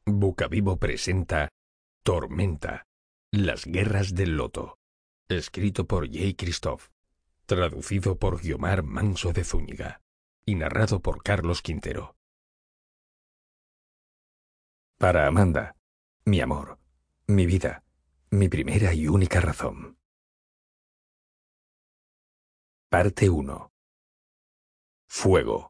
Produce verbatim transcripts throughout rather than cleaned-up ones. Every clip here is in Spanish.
Bocavivo presenta Tormenta, las guerras del loto, escrito por J. Christoph, traducido por Guiomar Manso de Zúñiga y narrado por Carlos Quintero. Para Amanda, mi amor, mi vida, mi primera y única razón. Parte uno. Fuego.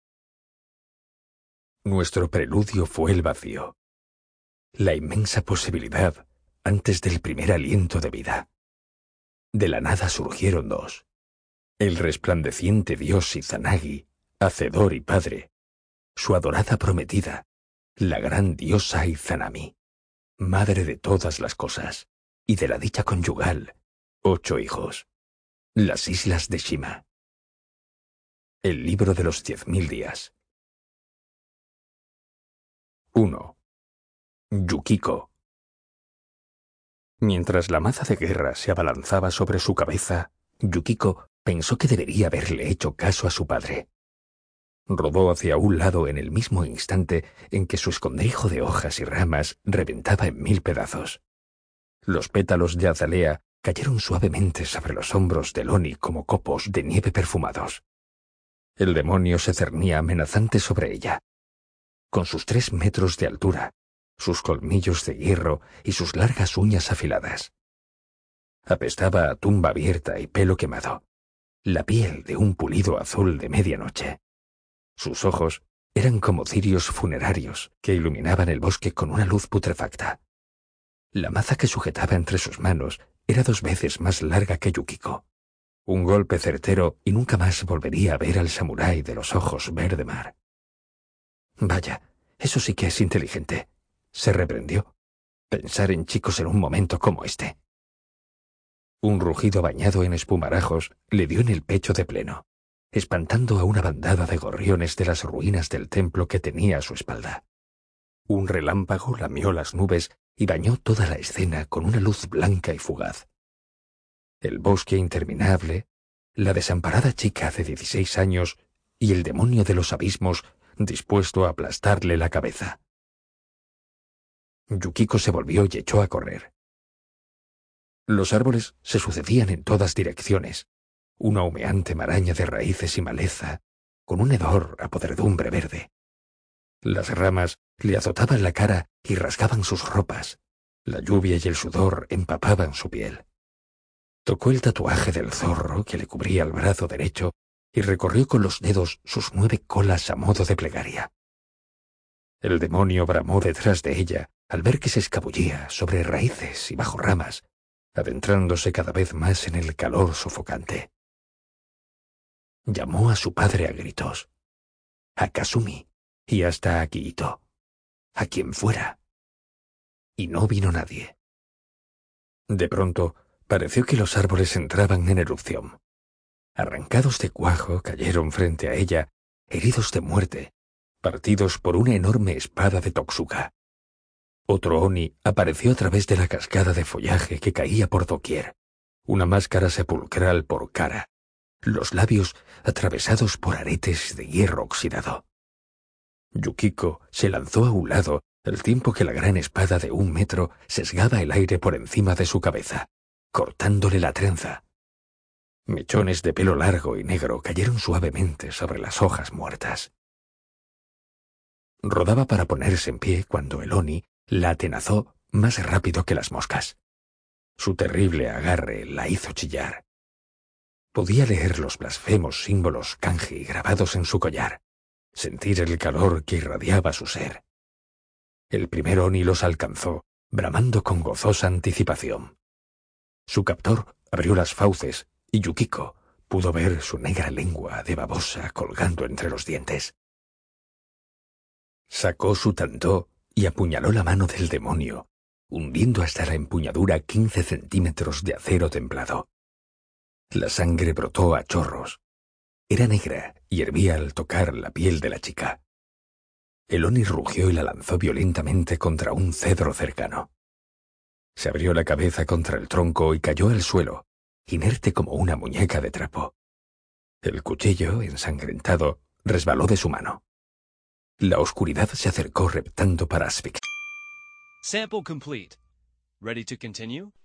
Nuestro preludio fue el vacío, la inmensa posibilidad antes del primer aliento de vida. De la nada surgieron dos: el resplandeciente dios Izanagi, hacedor y padre, su adorada prometida, la gran diosa Izanami, madre de todas las cosas, y de la dicha conyugal, ocho hijos, las islas de Shima. El libro de los diez mil días. uno. Yukiko. Mientras la maza de guerra se abalanzaba sobre su cabeza, Yukiko pensó que debería haberle hecho caso a su padre. Rodó hacia un lado en el mismo instante en que su escondrijo de hojas y ramas reventaba en mil pedazos. Los pétalos de azalea cayeron suavemente sobre los hombros de Loni como copos de nieve perfumados. El demonio se cernía amenazante sobre ella. Con sus tres metros de altura, sus colmillos de hierro y sus largas uñas afiladas. Apestaba a tumba abierta y pelo quemado, la piel de un pulido azul de medianoche. Sus ojos eran como cirios funerarios que iluminaban el bosque con una luz putrefacta. La maza que sujetaba entre sus manos era dos veces más larga que Yukiko. Un golpe certero y nunca más volvería a ver al samurái de los ojos verde mar. Vaya, eso sí que es inteligente, se reprendió. Pensar en chicos en un momento como este. Un rugido bañado en espumarajos le dio en el pecho de pleno, espantando a una bandada de gorriones de las ruinas del templo que tenía a su espalda. Un relámpago lamió las nubes y bañó toda la escena con una luz blanca y fugaz. El bosque interminable, la desamparada chica de dieciséis años y el demonio de los abismos dispuesto a aplastarle la cabeza. Yukiko se volvió y echó a correr. Los árboles se sucedían en todas direcciones, una humeante maraña de raíces y maleza, con un hedor a podredumbre verde. Las ramas le azotaban la cara y rasgaban sus ropas. La lluvia y el sudor empapaban su piel. Tocó el tatuaje del zorro que le cubría el brazo derecho y recorrió con los dedos sus nueve colas a modo de plegaria. El demonio bramó detrás de ella al ver que se escabullía sobre raíces y bajo ramas, adentrándose cada vez más en el calor sofocante. Llamó a su padre a gritos, a Kasumi y hasta a Kiito, a quien fuera. Y no vino nadie. De pronto, pareció que los árboles entraban en erupción. Arrancados de cuajo cayeron frente a ella, heridos de muerte, partidos por una enorme espada de Totsuka. Otro Oni apareció a través de la cascada de follaje que caía por doquier, una máscara sepulcral por cara, los labios atravesados por aretes de hierro oxidado. Yukiko se lanzó a un lado al tiempo que la gran espada de un metro sesgaba el aire por encima de su cabeza, cortándole la trenza. Mechones de pelo largo y negro cayeron suavemente sobre las hojas muertas. Rodaba para ponerse en pie cuando el Oni la atenazó más rápido que las moscas. Su terrible agarre la hizo chillar. Podía leer los blasfemos símbolos kanji grabados en su collar, sentir el calor que irradiaba su ser. El primer Oni los alcanzó, bramando con gozosa anticipación. Su captor abrió las fauces y Yukiko pudo ver su negra lengua de babosa colgando entre los dientes. Sacó su tantó y apuñaló la mano del demonio, hundiendo hasta la empuñadura quince centímetros de acero templado. La sangre brotó a chorros. Era negra y hervía al tocar la piel de la chica. El Oni rugió y la lanzó violentamente contra un cedro cercano. Se abrió la cabeza contra el tronco y cayó al suelo, inerte como una muñeca de trapo. El cuchillo, ensangrentado, resbaló de su mano. La oscuridad se acercó reptando para asfixiar. Sample complete. Ready to continue?